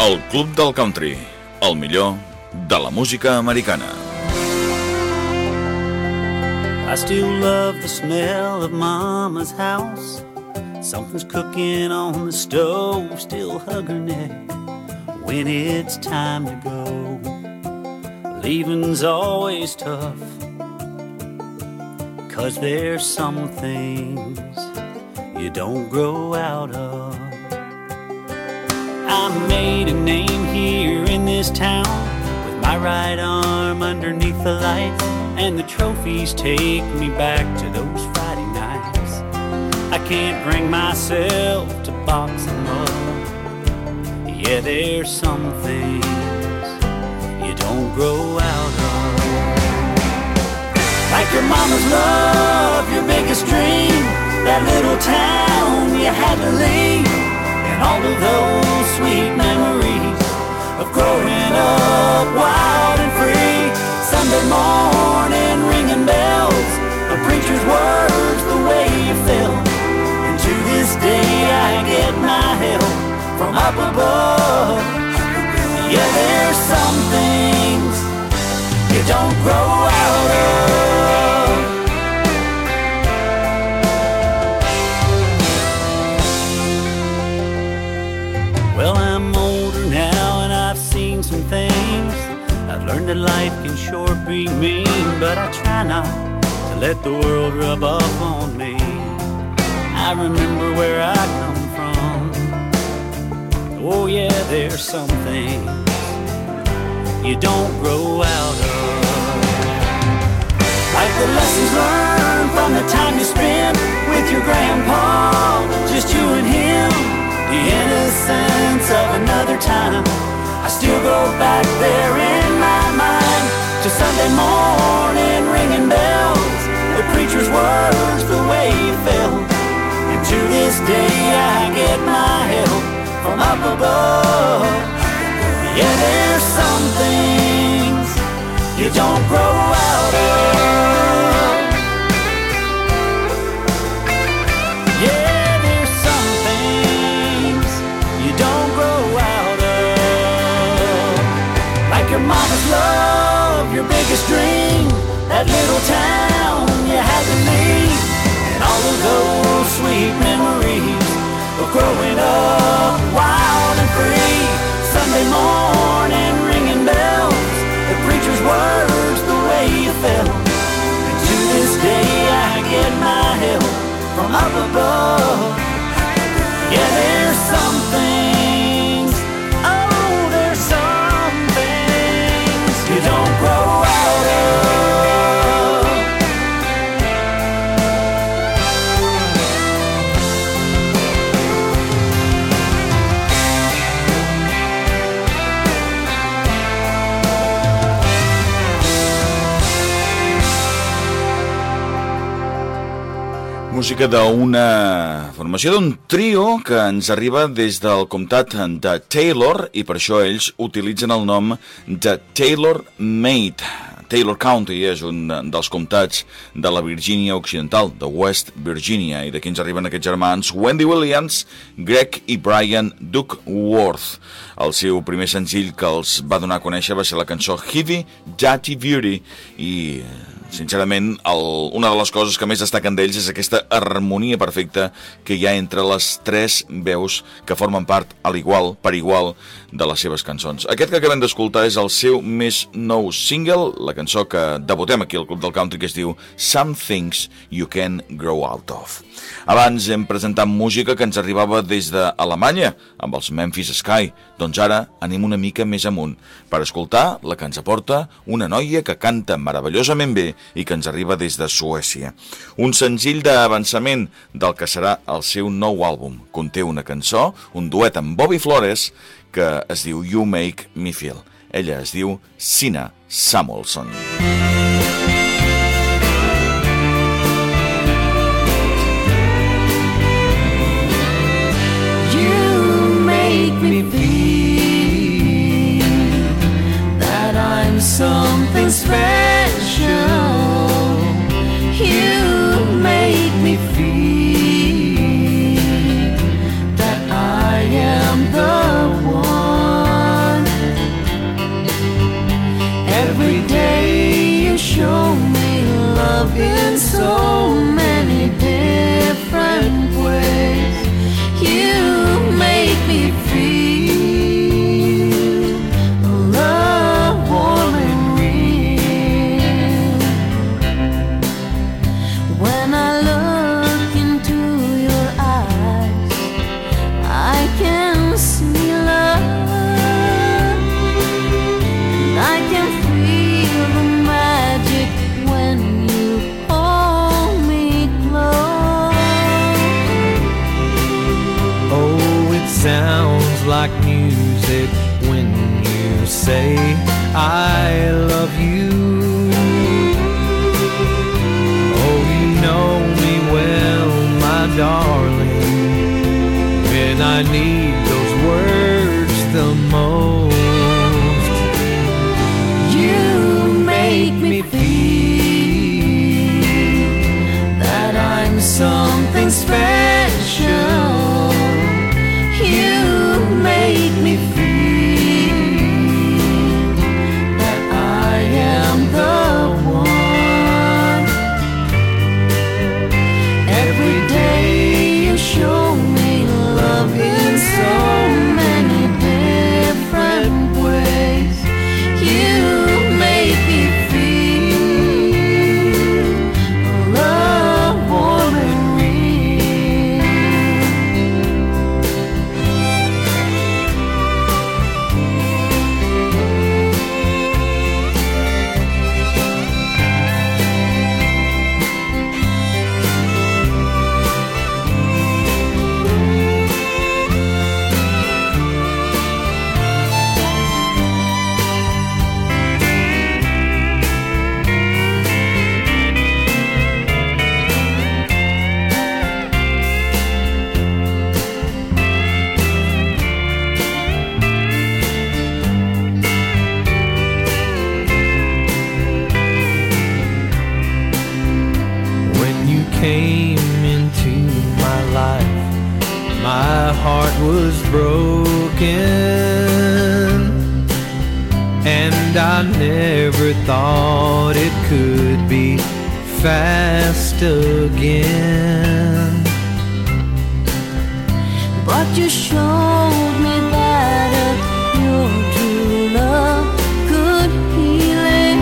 El Club del Country, el millor de la música americana. I still love the smell of Mama's house. Something's cooking on the stove, still hug her neck when it's time to go. Leaving's always tough, 'cause there's some things you don't grow out of. I made a name here in this town with my right arm underneath the lights, and the trophies take me back to those Friday nights. I can't bring myself to box them up. Yeah, there's some things you don't grow out of. Like your mama's love, your biggest dream, that little town you had to leave, and all of those sweet memories of growing up wild and free. Sunday morning ringing bells, a preacher's words, the way you felt. And to this day I get my help from up above. Yeah, there's some things you don't grow out of. Well, I'm older now and I've seen some things. I've learned that life can sure be mean, but I try not to let the world rub off on me. I remember where I come from. Oh yeah, there's some things you don't grow out of. Like the lessons learned from the time you spent with your grandpa, just you and him. The innocence of another time. I still go back there in my mind to Sunday morning ringing bells, the preacher's words, the way you felt. And to this day I get my help from up above. Yeah, there's some things you don't grow out of. Yeah, there's some things you don't grow out of. Like your mama's love, your biggest dream, that little town you had to leave, and all of those sweet memories of growing up wild and free. Sunday morning ringing bells, the preacher's words, the way you felt. And to this day I get my help from up above. Yeah, there's some things, oh, there's some things you don't grow out of. Música d'una formació, d'un trio que ens arriba des del comtat de Taylor, i per això ells utilitzen el nom de Taylor Made. Taylor County és un dels comtats de la Virgínia Occidental, de West Virginia, i d'aquí ens arriben aquests germans Wendy Williams, Greg i Brian Duckworth. El seu primer senzill que els va donar a conèixer va ser la cançó Heavy Dirty Beauty, i sincerament una de les coses que més destaquen d'ells és aquesta harmonia perfecta que hi ha entre les tres veus que formen part per igual de les seves cançons. Aquest que acabem d'escoltar és el seu més nou single, la cançó que debutem aquí al Club del Country, que es diu Some Things You Can Grow Out Of. Abans hem presentat música que ens arribava des d'Alemanya, amb els Memphis Sky. Doncs ara anem una mica més amunt per escoltar la que ens aporta una noia que canta meravellosament bé i que ens arriba des de Suècia. Un senzill d'avançament del que serà el seu nou àlbum. Conté una cançó, un duet amb Bobby Flores, que es diu You Make Me Feel. Ella es diu Sina Samuelson. Make me feel that I'm something special. You make me feel that I am the one. like music when you say I love you. Oh, you know me well, my darling, when I need those words the most. You make me feel that I'm something special. You make me feel that I am the one. Every day you show me love in so many different ways. You make me feel love warm and real. When you came into my life, my heart was broken, and I never thought it could be fast again. But you showed me that your true love could heal it.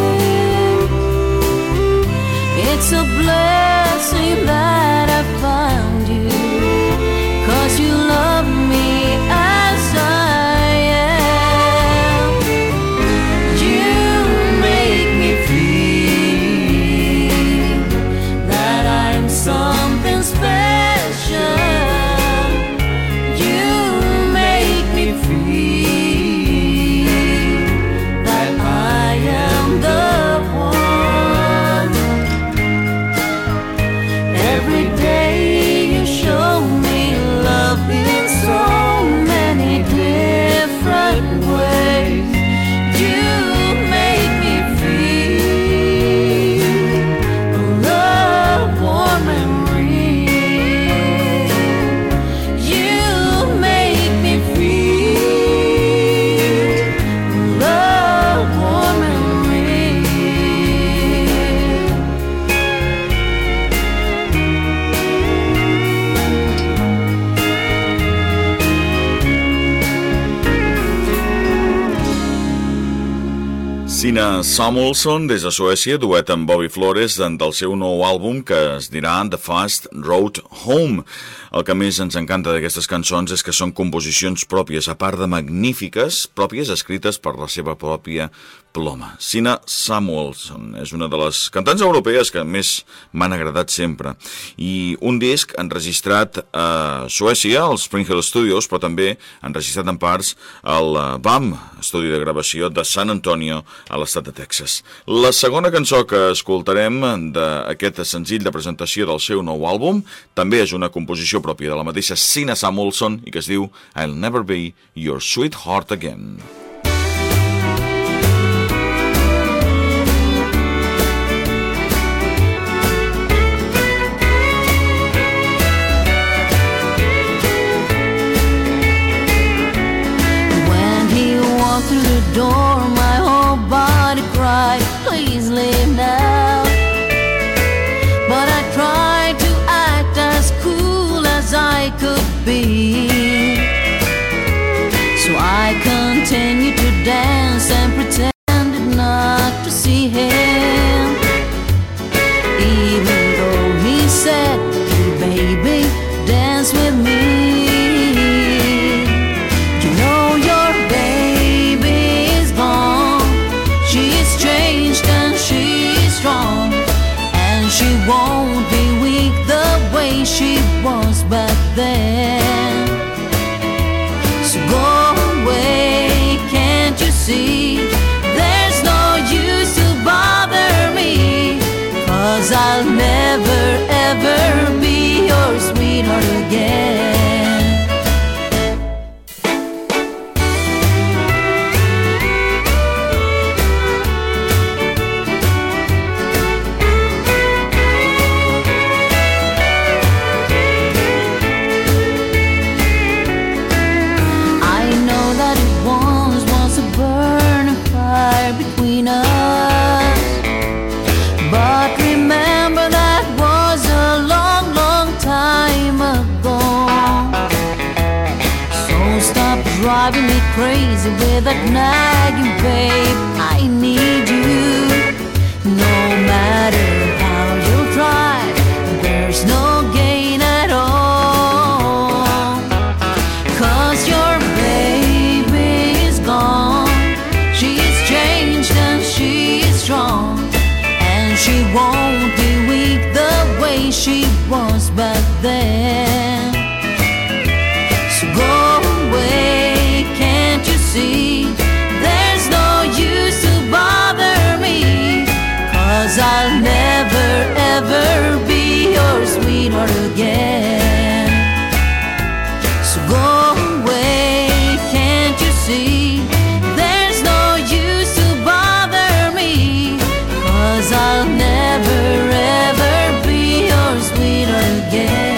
It's a blessing that I found you, 'cause you love me as I am. You make me feel that I'm something special. You make me feel that I am the one. Every day you show me love in so many different ways. You make me feel love warm and real. You make me feel love warm and real. Sina Samuelsson, des de Suècia, duet amb Bobby Flores del seu nou àlbum que es dirà The Fast Road Home. El que més ens encanta d'aquestes cançons és que són composicions pròpies, a part de magnífiques, pròpies escrites per la seva pròpia ploma. Sina Samuelsson és una de les cantants europees que més m'han agradat sempre. I un disc enregistrat a Suècia, als Spring Hill Studios, però també enregistrat en parts al BAM, estudi de gravació de San Antonio, a l'estat de Texas. La segona cançó que escoltarem d'aquest senzill de presentació del seu nou àlbum també és una composició pròpia de la mateixa Sina Samuelsson i que es diu I'll Never Be Your Sweetheart Again. When he walked through the door, my whole body cried, please leave now. But I tried to act as cool as I could be, so I continued to dance and pretended not to see him, even though he said, hey baby, dance with me. You know your baby is gone, she's changed and she's strong, and she won't be weak the way she was back then. So crazy with that nagging, babe. I need you. No matter how you try, there's no gain at all. 'Cause your baby is gone. She's changed and she is strong, and she won't be weak the way she was back then. So go away, can't you see? There's no use to bother me, 'cause I'll never ever be your sweetheart again. So go away, can't you see? There's no use to bother me, 'cause I'll never ever be your sweetheart again.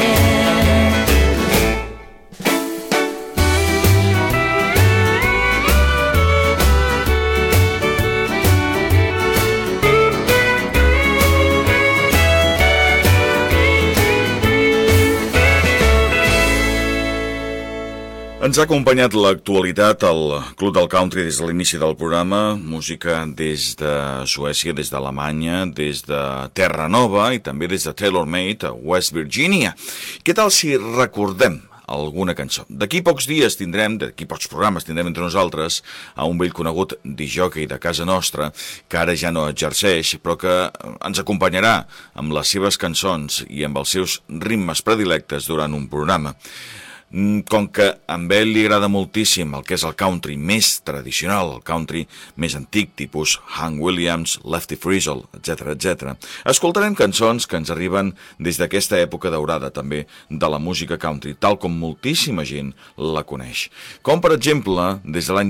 Ens ha acompanyat l'actualitat al Club del Country des de l'inici del programa, música des de Suècia, des d'Alemanya, des de Terra Nova i també des de TaylorMade a West Virginia. Què tal si recordem alguna cançó? D'aquí pocs dies d'aquí pocs programes tindrem entre nosaltres a un vell conegut discjòquei de casa nostra, que ara ja no exerceix, però que ens acompanyarà amb les seves cançons i amb els seus ritmes predilectes durant un programa. Com que a ell li agrada moltíssim el que és el country més tradicional, el country més antic, tipus Hank Williams, Lefty Frizzell, etc., escoltarem cançons que ens arriben des d'aquesta època daurada també de la música country, tal com moltíssima gent la coneix. Com, per exemple, des de l'any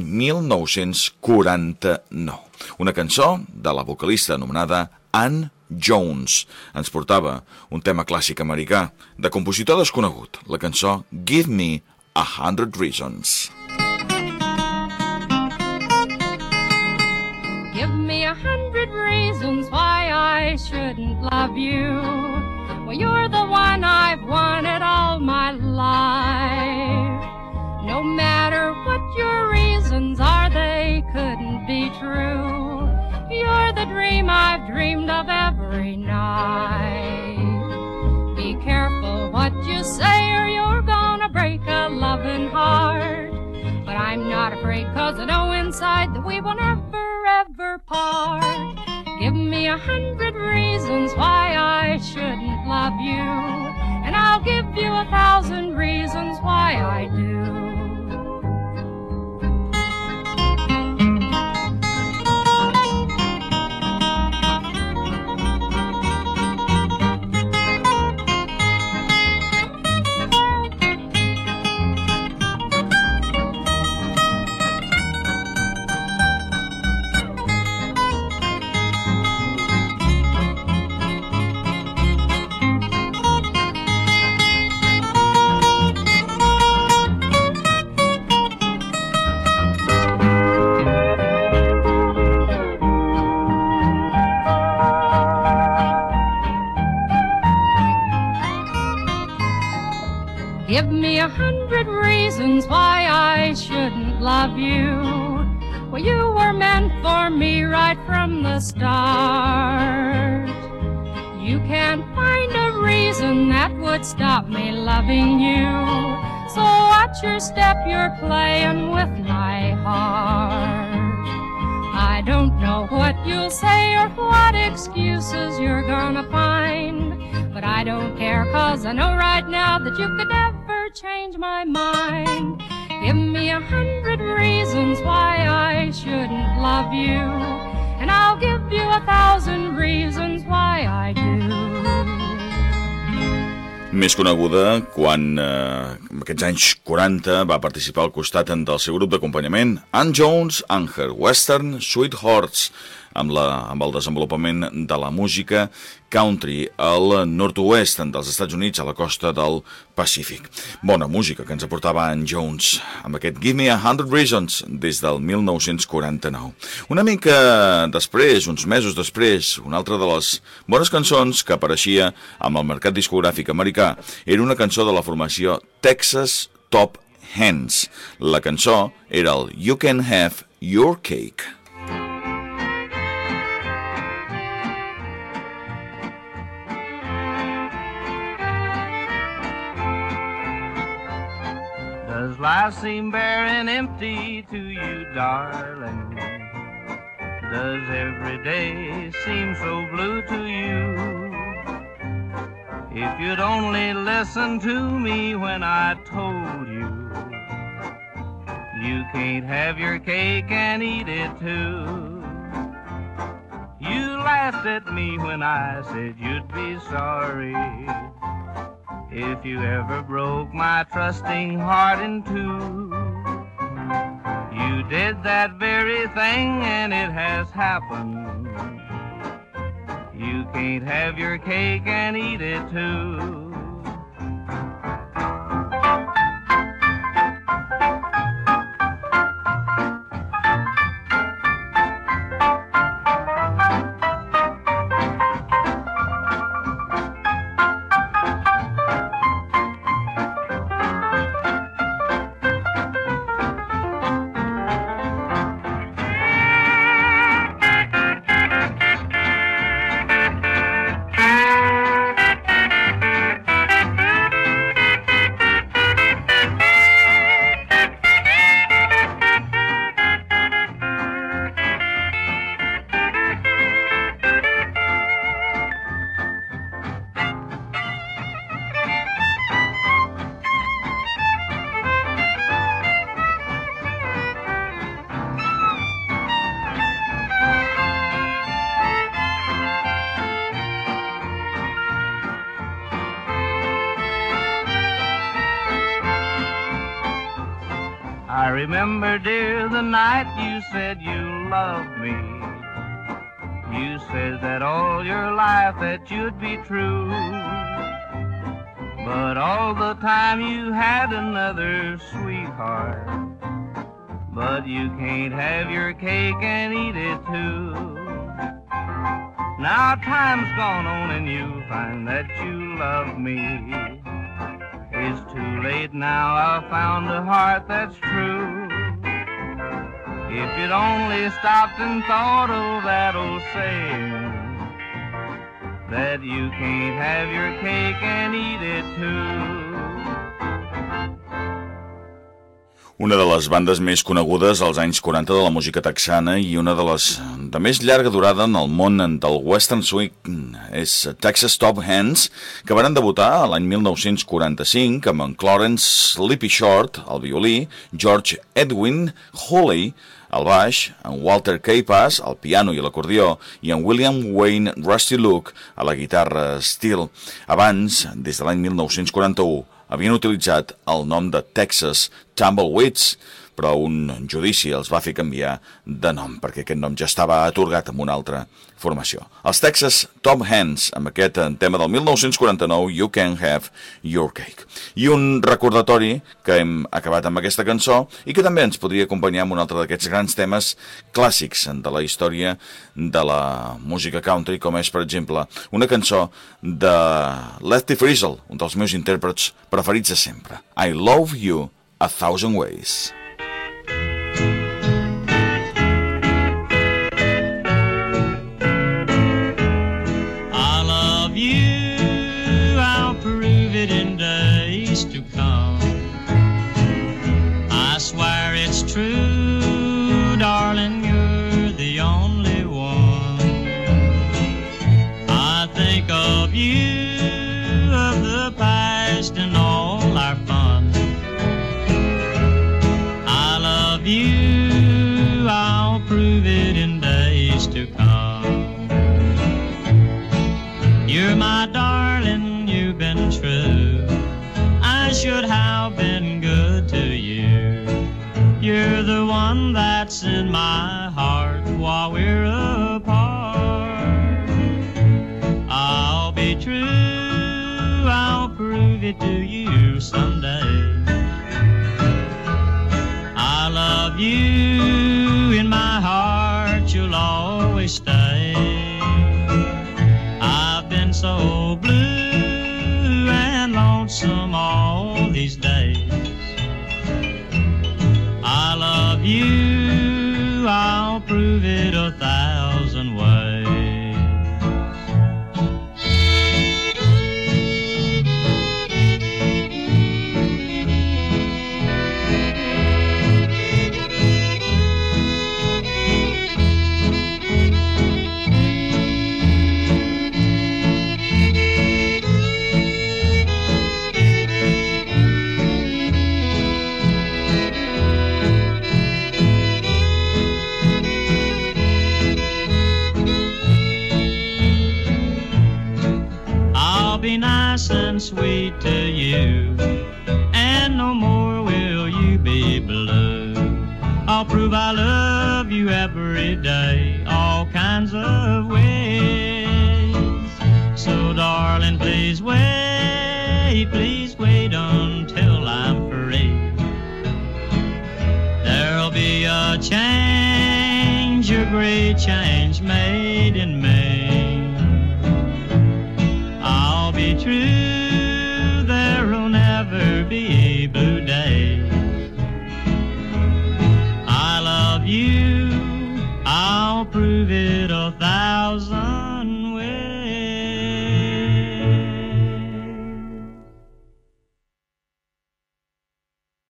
1949. Una cançó de la vocalista anomenada Ann Jones. Ens portava un tema clàssic americà de compositor desconegut, la cançó Give Me 100 Reasons. Give me 100 reasons why I shouldn't love you. Well, you're the one I've wanted all my life. No matter what your reasons are, they couldn't be true. You're the dream I've dreamed of every night. Be careful what you say or you're gonna break a loving heart. But I'm not afraid 'cause I know inside that we will never ever part. Give me 100 reasons why I shouldn't love you, and I'll give you 1,000 reasons why I do. Give me 100 reasons why I shouldn't love you. Well, you were meant for me right from the start. You can't find a reason that would stop me loving you. So watch your step, you're playing with my heart. I don't know what you'll say or what excuses you're gonna find, but I don't care 'cause I know right now that you could never change my mind. Give me 100 reasons why I shouldn't love you, and I'll give you 1,000 reasons why I do. Més coneguda quan en aquests anys 40 va participar al costat del seu grup d'acompanyament Ann Jones and Her Western Sweethearts, amb el desenvolupament de la música country al nord-oest dels Estats Units, a la costa del Pacífic. Bona música que ens aportava Ann Jones amb aquest Give Me 100 Reasons des del 1949. Una mica després, uns mesos després, una altra de les bones cançons que apareixia amb el mercat discogràfic americà era una cançó de la formació Texas Top Hands. La cançó era el You Can Have Your Cake. Does life seem bare and empty to you, darling? Does every day seem so blue to you? If you'd only listen to me when I told you you can't have your cake and eat it too. You laughed at me when I said you'd be sorry if you ever broke my trusting heart in two. You did that very thing and it has happened. You can't have your cake and eat it too. I remember, dear, the night you said you loved me. You said that all your life that you'd be true. But all the time you had another sweetheart. But you can't have your cake and eat it too. Now time's gone on and you find that you love me. It's too late now, I've found a heart that's true. If you'd only stopped and thought of that old saying, that you can't have your cake and eat it too. Una de les bandes més conegudes als anys 40 de la música texana i una de les de més llarga durada en el món del western swing és Texas Top Hands, que varen debutar l'any 1945 amb en Clarence Sleepy Short al violí, George Edwin Holley al baix, en Walter Capaz al piano i l'acordió i en William Wayne Rusty Luke a la guitarra steel. Abans, des de l'any 1941, havien utilitzat el nom de Texas Tumbleweeds, però un judici els va fer canviar de nom, perquè aquest nom ja estava atorgat amb una altra formació. Els Texas Top Hands, amb aquest tema del 1949, You Can Have Your Cake. I un recordatori que hem acabat amb aquesta cançó i que també ens podria acompanyar amb un altre d'aquests grans temes clàssics de la història de la música country, com és, per exemple, una cançó de Lefty Frizzell, un dels meus intèrprets preferits de sempre. I Love You a Thousand Ways. I love you, I'll prove it in days to come. I swear it's true, darling, you're the only one. I think of you, of the past and all our fun. You, I'll prove it in days to come. You're my darling, you've been true. I should have been good to you. You're the one that's in my heart while we're apart. I'll be true, I'll prove it to you someday. I love you, in my heart you'll always stay. I've been so blue and lonesome all these days. sweet to you, and no more will you be blue. I'll prove I love you every day, all kinds of ways. So darling, please wait until I'm free. There'll be a change, a great change made in me. I'll be true, there'll never be